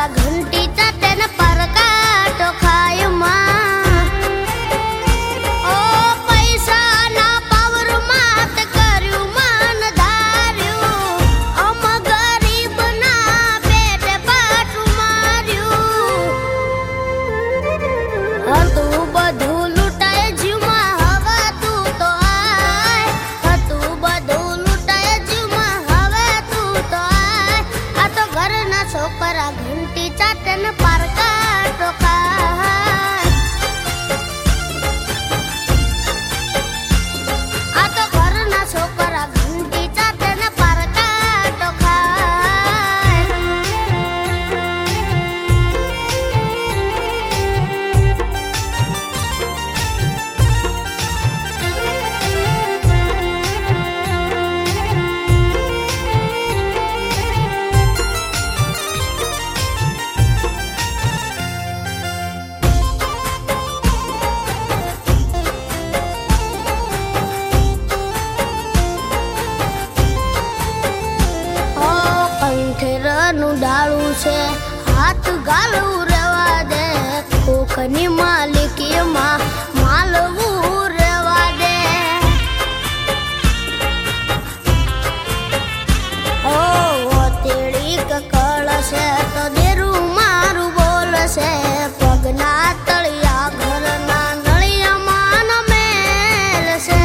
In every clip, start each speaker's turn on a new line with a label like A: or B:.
A: છોકરા ઘંટી ચાટે ને પરકાટો ખાય માં ઓ પૈસા ના પાવર માં તે કર્યું માન ધાર્યું અમ ગરીબ ના પેટે પાટું માર્યું હતું બધું લૂંટાય જીવમાં હવે તું તો આય હતું બધું લૂંટાય જીવમાં હવે તું તો આય આ તો ઘરના છોકરા ઘંટી ચાટે ને પરકાટો ખાય આ તો ઘરના છોકરા ઘંટી ચાટે ને પરકાટો ખાય કંઠેરનું ડાળું છે હાથ ગાલું રેવા દે કોકની માલિકીમાં માલવું રેવા દે ઓ તેડી કકળ છે તો દેરું મારું બોલશે પગના તળિયા ઘરના નળિયા માન મેલ છે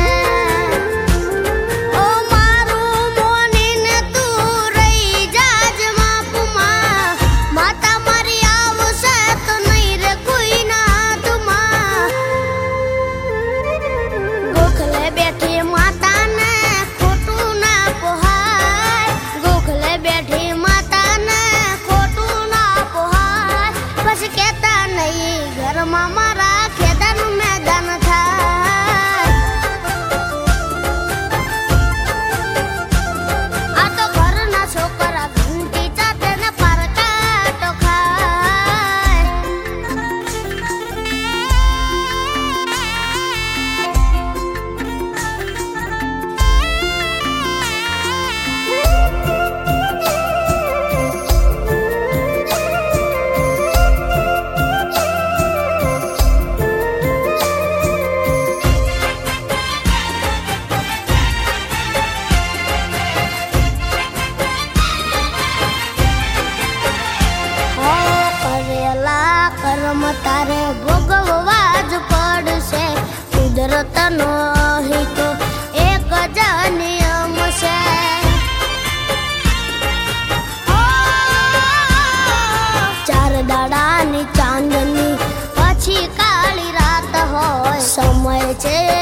A: ઓ મારું મોનીને તું રહી જાજ માપમાં માતા મારી આવશે તો નહીં રે કોઈના હાથમાં ગોખલે બેઠી માતાને ખોટું ના પોહાય ગોખલે બેઠી માતાને ખોટું ના પોહાય પછી કહેતા નહીં ઘરમાં મારા ખેદાનું મેદાન થાય આ તો ઘરના છોકરા ઘંટી ચાટે ને પરકાટો ખાય કરેલા કર્મ તારે ભોગવવા જ પડશે કુદરતનો હિતો એક જ નિયમ છે ચાર દાડાની ચાંદની પછી કાળી રાત હોય સમય છે